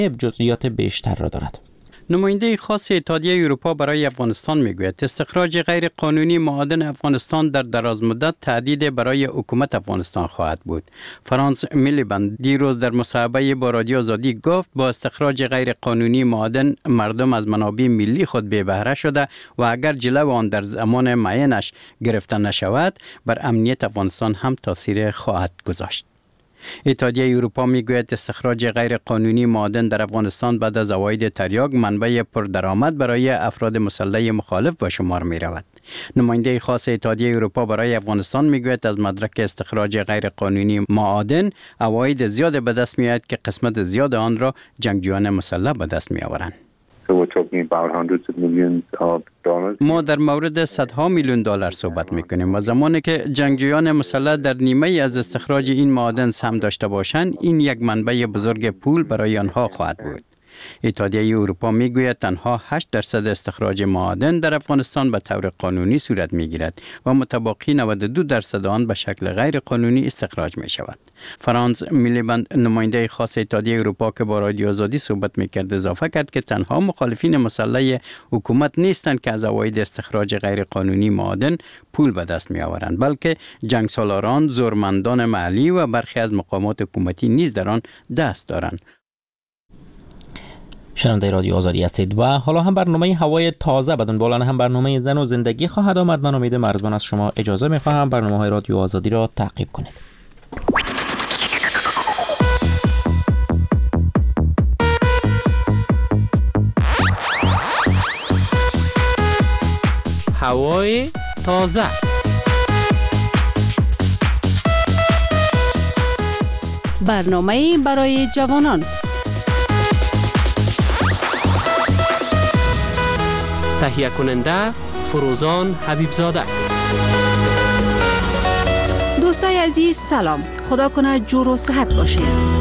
جزئیات بیشتر را دارد. نماینده خاص اتحادیه اروپا برای افغانستان میگوید استخراج غیر قانونی معادن افغانستان در دراز مدت تهدید برای حکومت افغانستان خواهد بود. فرانس میلیبند دیروز در مصاحبه با رادیو آزادی گفت با استخراج غیر قانونی معادن مردم از منابع ملی خود بی بهره شده و اگر جلو آن در زمان معینش گرفته نشود بر امنیت افغانستان هم تاثیر خواهد گذاشت. اتحادیه اروپا میگوید استخراج غیر قانونی معادن در افغانستان بعد از عواید تریاک منبع پردرآمد برای افراد مسلح مخالف به شمار می رود. نماینده خاص اتحادیه اروپا برای افغانستان میگوید از مدرک استخراج غیر قانونی معادن عواید زیاد به دست می آید که قسمت زیاد آن را جنگجویان مسلح به دست می آورند. ما در مورد صدها میلیون دلار صحبت میکنیم و زمانی که جنگجویان مسلح در نیمه از استخراج این معادن سهم داشته باشند این یک منبع بزرگ پول برای آنها خواهد بود. اتحادیه اروپا میگوید تنها 8% استخراج معادن در افغانستان به طور قانونی صورت میگیرد و متبقی 92% آن به شکل غیر قانونی استخراج می شود. فرانس میلیبند نماینده خاص اتحادیه اروپا که با رادیو آزادی صحبت میکرد اضافه کرد که تنها مخالفین مسلح حکومت نیستند که از عواید استخراج غیر قانونی معادن پول به دست می آورند بلکه جنگسالاران، زورمندان محلی و برخی از مقامات حکومتی نیز در آن دست دارند. شنونده رادیو آزادی هستید و حالا هم برنامه هوای تازه بدون بالان هم برنامه زن و زندگی خواهد آمد. من امید مرزبان از شما اجازه می‌خواهم برنامه‌های رادیو آزادی را تعقیب کنید. هوای تازه برنامه برای جوانان. تهیه کننده فروزان حبیبزاده. دوستای عزیز سلام، خدا کنه جور و صحت باشید.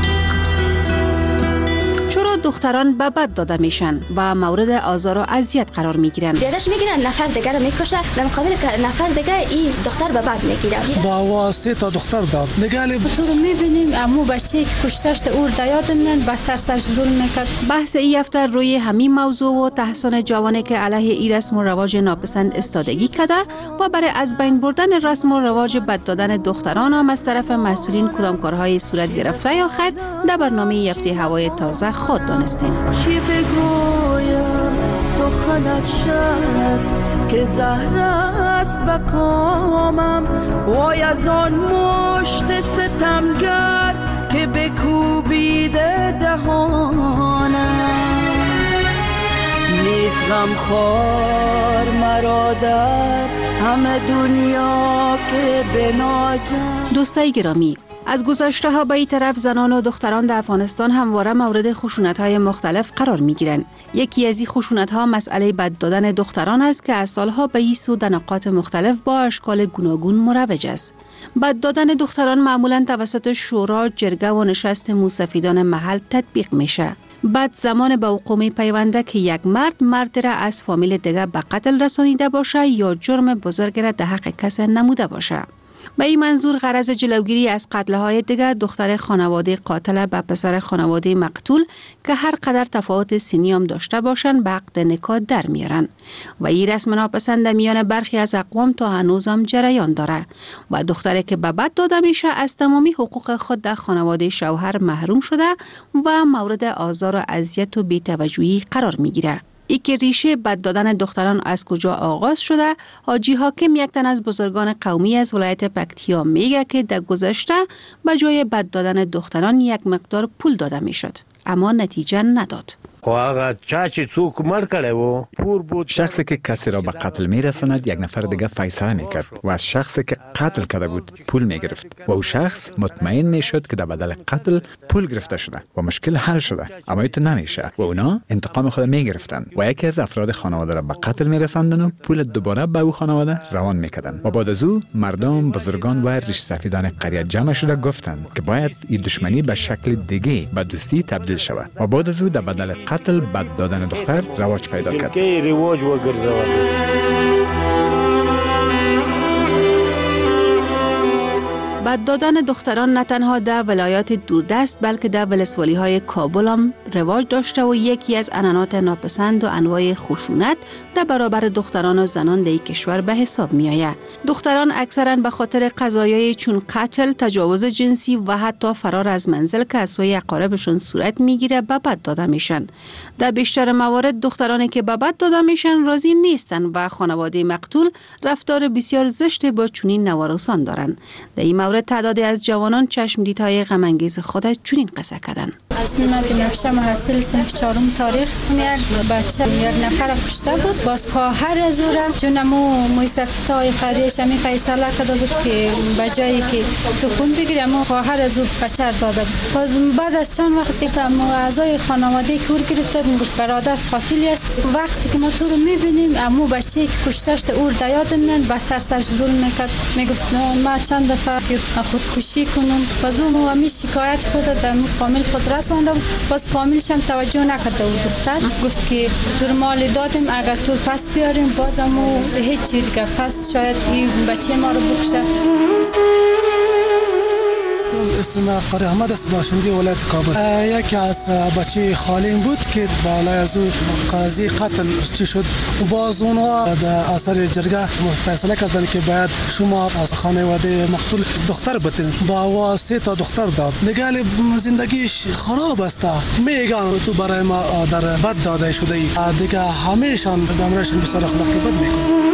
چرا دختران به بد داده میشن و مورد آزار و اذیت قرار میگیرن؟ دیدش میگیرن نفر دیگر رو میکشه، در مقابل نفر دیگر این دختر به بد میگیره. با واسطه تا دختر داد نگالی تو رو میبینیم امو بچه‌ای که کشتشت اور دیاد من بدتر سرش ظلم میکرد. بحث این هفته روی همین موضوع و تحسن جوانی که علیه این رسم و رواج ناپسند استادگی کرده و برای از بین بردن رسم و رواج بد دادن دختران هم از طرف مسئولین کدام کارهای صورت گرفته یا خیر در برنامه هفته هوای تازه خود دانستیم. چی بگویم سخنت شد که زهر است بکامم وای از آن مشت ستمگر که بکوبیده دهانم نیست غمخوار مرا در همه دنیا که بنازم. دوستای گرامی، از گذشته ها به این طرف زنان و دختران در افغانستان همواره مورد خشونت های مختلف قرار می گیرند. یکی از این خشونت ها مسئله بد دادن دختران است که از سالها به این سو در نقاط مختلف با اشکال گوناگون مروج است. بد دادن دختران معمولا توسط شورا، جرگه و نشست موسفیدان محل تطبیق میشه. بعد زمان به حکومت پیونده که یک مرد را از فامیل دیگر به قتل رسانیده باشه یا جرم بزرگ را در حق کس نموده باشه. به این منظور غرض جلوگیری از قتل‌های دیگر دختر خانواده قاتل به پسر خانواده مقتول که هر قدر تفاوت سنی هم داشته باشند به عقد نکاح در میارن و این رسم ناپسند میان برخی از اقوام تا هنوز هم جریان داره و دختری که به بد داده میشه از تمامی حقوق خود در خانواده شوهر محروم شده و مورد آزار و اذیت و بی‌توجهی قرار میگیره. ای که ریشه بد دادن دختران از کجا آغاز شده، حاجی حاکم یک تن از بزرگان قومی از ولایت پکتیا میگه که در گذشته به جای بد دادن دختران یک مقدار پول داده میشد اما نتیجه نداد. شخصی که کسی را به قتل میرساند یک نفر دیگه فیصله میکرد و از شخصی که قتل کرده بود پول میگرفت و او شخص مطمئن میشد که در بدل قتل پول گرفته شده و مشکل حل شده، اما این نمیشه و اونا انتقام خود میگرفتند و یکی از افراد خانواده را به قتل میرساندند و پول دوباره به او خانواده روان میکردند و بعد از او مردم، بزرگان و ریش سفیدان قریه جمع شده گفتند که باید این دشمنی به شکل دیگه به دوستی تبدیل شود و بعد از او در بدل قتل بد دادن دختر رواج پیدا کرد. بد دادن دختران نه تنها در ولایات دوردست بلکه در ولسوالی‌های کابل هم رواج داشته و یکی از عنعنات ناپسند و انواع خشونت در برابر دختران و زنان در کشور به حساب می آید. دختران اکثراً به خاطر قضایای چون قتل، تجاوز جنسی و حتی فرار از منزل که از سوی اقاربشون صورت میگیره به بد داده میشن. در بیشتر موارد دخترانی که به بد داده میشن راضی نیستن و خانواده مقتول رفتار بسیار زشت با چنین نوارسان دارن. در این مورد تعدادی از جوانان چشمدیدهای غم انگیز خود چنین قصه کردن. اسم من بنفشه محصل صنف 4 تاریخ، یک بچه یک نفر کشته بود. باز خواهر زوره جونمو مویسفتای قریش می فیصله کرده بود که بجایی که تو خون بگیرم خواهر زور بچه داده بود. باز بعد از چند وقت دیگه اعضای خانواده کور گرفته میگفت برادر قاتلی است. وقتی که ما تو رو میبینیم امو بچه‌ای که کشته‌شت اور دیاد من بدتر سرش ظلم میکرد. میگفت ما چند دفعه خودکشی کنم. باز اون همی شکایت خود در فامیل خود رسوندم. باز فامیلش هم توجه نکرده بود. گفت که تو مال دادیم اگر تو پس بیاریم بازمو هیچ چیز دیگه پس شاید این بچه ما رو بکشه. اسم قاری احمد است، باشنده ولایت کابل. یکی از بچه خالیم بود که بالای از او قاضی قتل چی شد و باز اونها در اثر جرگه فیصله کردن که باید شما از خانواده مقتول دختر بتین. با وا 3 تا دختر داد. نگال زندگیش خراب است. میگن تو برای ما در بد داده شده ای. دیگه همیشه دمرشون بسیار اخلاقی بد میکنه.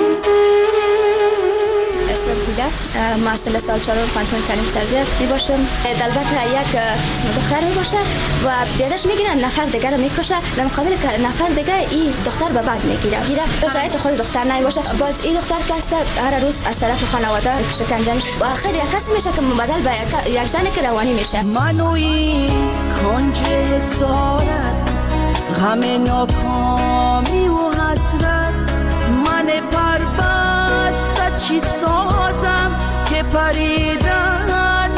اسم بوده محصل سال 4 پانتون تعلیم تربیت میباشم. البته یک دختر میباشه و دیدش میگیرن نفر دیگر رو میکشه در مقابل که نفر دیگر این دختر به بعد میگیره رضایت خود دختر نمیباشه. باز این دختر که است هر روز از طرف خانواده شکنجه میشه و آخر یک کسی میشه که مبدل به یک زن که روانی میشه. منوی کنج حسارت غم ناکامی و حسرت من پربسته چی سازم که پریدن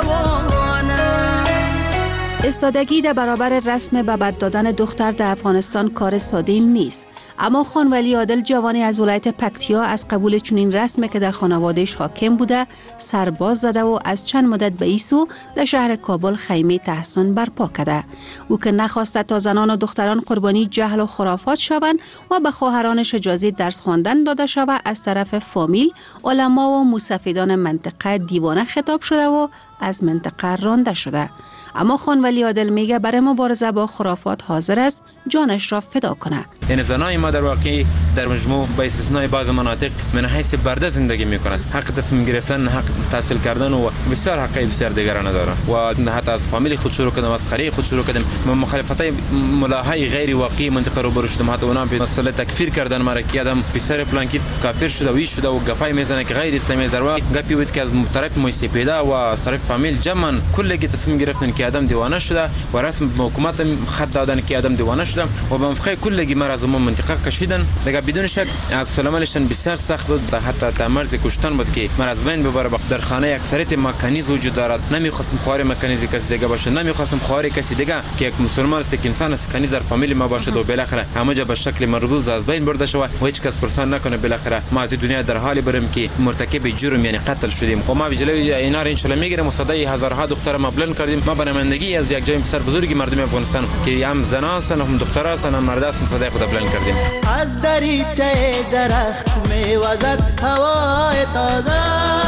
نتوانم. استادگی در برابر رسم به بد دادن دختر در افغانستان کار ساده نیست، اما خان ولی عادل جوانی از ولایت پکتیا از قبول چنین رسمی که در خانوادهش حاکم بوده سرباز زده و از چند مدت به ایسو در شهر کابل خیمه تحسن برپا کرده. او که نخواسته تا زنان و دختران قربانی جهل و خرافات شوند و به خواهرانش اجازه درس خواندن داده شود، از طرف فامیل، علما و مستفیدان منطقه دیوانه خطاب شده و از منطقه رانده شده. اما خان ولی عادل میگه برای مبارزه با خرافات حاضر است جانش را فدا کنه. یعنی زنای ما در واقع در مجموع با استثنای بعض مناطق من حیث برده زندگی میکنند. حق تصمیم گرفتن، حق تحصیل کردن و بسیار حقای بسیار دیگر ندارن و حتی از فامیل خود شروع کردم، از قریه خود شروع کردم. مخالفتای ملاهای غیر واقعی منطقه رو برو شدم. حتی اونا به مسئله تکفیر کردن مرا که آدم پسر پلانکی کافر شده و وی شده و گفای میزنه که غیر اسلامی در واقع گپی بود که از طرف مستفیدا و از طرف فامیل جمعا کلی تصمیم گرفتن که آدم دیوانه شده و رسم حکومت خط دادن که آدم دیوانه شده و به موافقه کلی مرا از منطقه کشیدن. دیگه بدون شک عکس العملشون بسیار سخت بود، حتی تا مرز کشتن بود که من از بین ببره. در خانه اکثریت مکانیز وجود دارد. نمیخواستم خوار مکانیزی کسی دیگه باشه، نمیخواستم خوار کسی دیگه که یک مسلمان است، یک انسان است، کنیز در فامیل ما باشه و بالاخره همه جا به شکل مربوط از بین برده شود و هیچ کس پرسان نکنه. بالاخره ما از دنیا در حالی بریم که مرتکب جرم یعنی قتل شدیم و ما به جلوی اینا ان شاء الله میگیریم و صدای هزارها دختر ما بلند کردیم. ما برنامه‌نگی از یک جای بسیار بزرگی مردم افغانستان که هم زنان هستند هم دختران هستند هم مرد هستند صدای خود بلند کردیم. از دریچه درخت میوزد هوای تازه.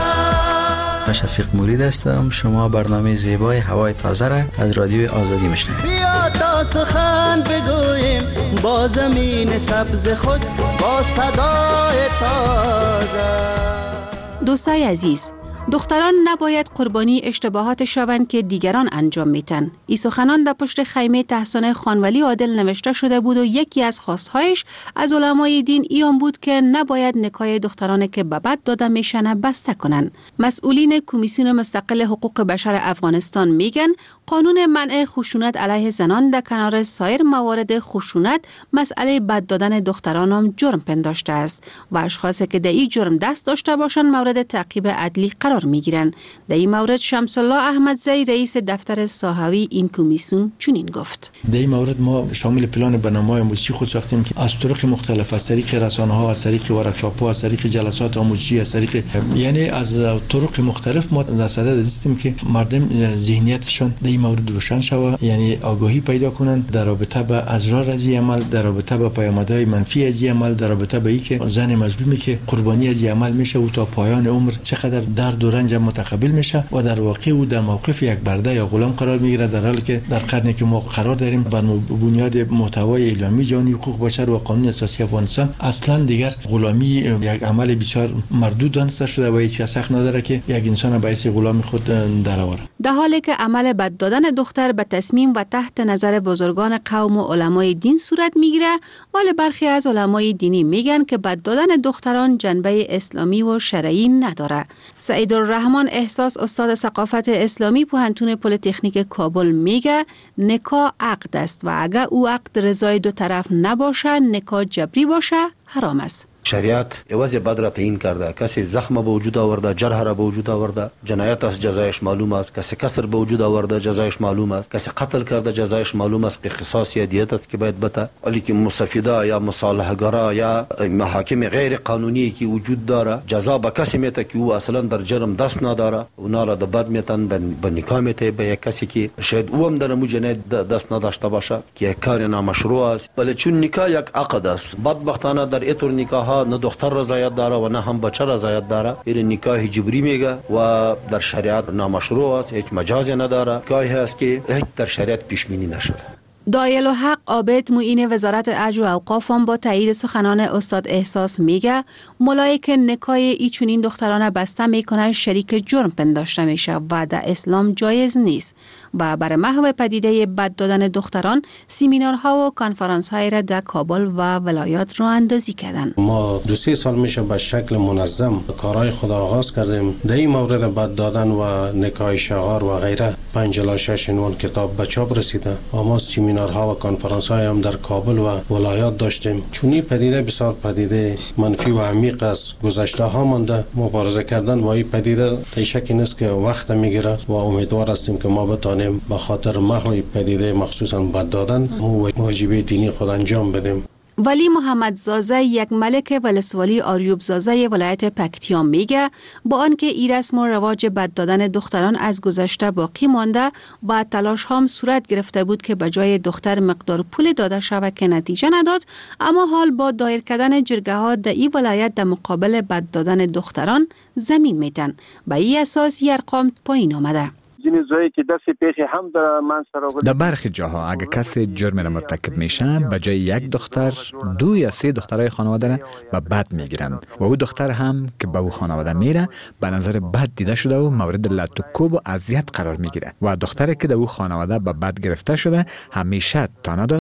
شفیق مرید هستم. شما برنامه زیبای هوای تازه را از رادیو آزادی میشنوید. بیا تا سخن بگوییم با زمین سبز خود با صدای تازه. دوستای عزیز، دختران نباید قربانی اشتباهات شوند که دیگران انجام میتن. این سخنان در پشت خیمه تحسن خان ولی عادل نوشته شده بود و یکی از خواستهایش از علمای دین ایان بود که نباید نکاح دختران که به بد داده میشن بسته کنن. مسئولین کمیسیون مستقل حقوق بشر افغانستان میگن قانون منع خشونت علیه زنان در کنار سایر موارد خشونت مسئله بد دادن دختران هم جرم پنداشته است و اشخاصی که در این جرم دست داشته باشند مورد تعقیب عدلی قرار قرار میگیرند. در این مورد شمس الله احمدزی رئیس دفتر ساحوی این کمیسیون چنین گفت: در این مورد ما شامل پلان برنامه‌های آموزشی خود ساختیم که از طرق مختلف، از طریق رسانه‌ها، از طریق ورکشاپ‌ها، از طریق جلسات آموزشی، از طریق یعنی از طرق مختلف ما در صدد هستیم که مردم ذهنیتشان در این مورد روشن شود، یعنی آگاهی پیدا کنند در رابطه با اضرار از این عمل، در رابطه با پیامدهای منفی از این عمل، در رابطه با اینکه زن مظلومی که قربانی از این عمل میشه و تا پایان عمر چقدر درد و رنج متقبل میشه و در واقع او در موقف یک برده یا غلام قرار میگیره، در حالی که در قرنی که ما قرار داریم بر بنیاد محتوای اعلامیه جهانی حقوق بشر و قانون اساسی افغانستان اصلا دیگر غلامی یک عمل بسیار مردود دانسته شده و هیچ کس حق نداره که یک انسان به حیث غلام خود درآوره. در حالی که عمل بد دادن دختر به تصمیم و تحت نظر بزرگان قوم و علمای دین صورت میگیره، ولی برخی از علمای دینی میگن که بد دادن دختران جنبه اسلامی و شرعی نداره. سعید الرحمن احساس استاد ثقافت اسلامی پوهنتون پلی‌تکنیک کابل میگه نکاح عقد است و اگر او عقد رضای دو طرف نباشه، نکاح جبری باشه، حرام است. شریعت عوض بد را تعیین کرده. کسی زخم به وجود آورده، جرح را به وجود آورده، جنایت است، جزایش معلوم است. کسی کسر به وجود آورده، جزایش معلوم است. کسی قتل کرده، جزایش معلوم است. قصاص یا دیت است که باید بده. ولی که مستفیدا یا مصالحه‌گرا یا محاکم غیر قانونی که وجود داره، جزا به کسی میته که او اصلا در جرم دست نداره، اونا را د بد میتن به نکاح میته به یک کسی که شاید او هم در جنایت دست نداشته باشه که یک کار نامشروع است. ولی چون نکاح یک عقد است، بدبختانه در اینطور نکاح نه دختر رضایت داره و نه هم بچه رضایت داره. این نکاح جبری میگه و در شریعت نامشروع است، هیچ مجازی نداره. نکاحی است که هیچ در شریعت پیش بینی نشده. دایل الحق عابد معین وزارت عدل و اوقاف با تایید سخنان استاد احساس میگه ملایی که نکاح ایچونین دختران بسته میکنه شریک جرم پنداشته میشه و در اسلام جایز نیست و برای محو پدیده بد دادن دختران سیمینارها و کنفرانس های را در کابل و ولایات راه اندازی کردن. ما 2-3 سال میشه به شکل منظم کارهای خود آغاز کردیم. در این مورد بد دادن و نکاح شغار و غیره 5-6 عنوان کتاب به چاپ رسیده. ما سیمینارها و کنفرانس های هم در کابل و ولایات داشتیم. چونی پدیده بسیار پدیده منفی و عمیق است. گذشته ها مانده مبارزه کردن با این پدیده شکی نیست که وقت میگیره و امیدوار هستیم که ما بتانیم به خاطر محو پدیده مخصوصا بد دادن واجبه دینی خود انجام بدیم. ولی محمد زازه یک ملک ولسوالی آریوب زازه ولایت پکتیا میگه با آنکه این رسم و رواج بد دادن دختران از گذشته باقی مانده و تلاش هم صورت گرفته بود که به جای دختر مقدار پول داده شود که نتیجه نداد، اما حال با دایر کردن جرگه ها در این ولایت در مقابل بد دادن دختران زمین میتن. به این اساس این ارقام پایین آمده. در برخی جاها اگر کسی جرم را مرتکب میشه به جای یک دختر 2 یا 3 دخترای خانواده را به بد میگیرند و او دختر هم که به او خانواده میره به نظر بد دیده شده و مورد لط و کوب و اذیت قرار میگیره و دختری که در او خانواده به بد گرفته شده همیشه تا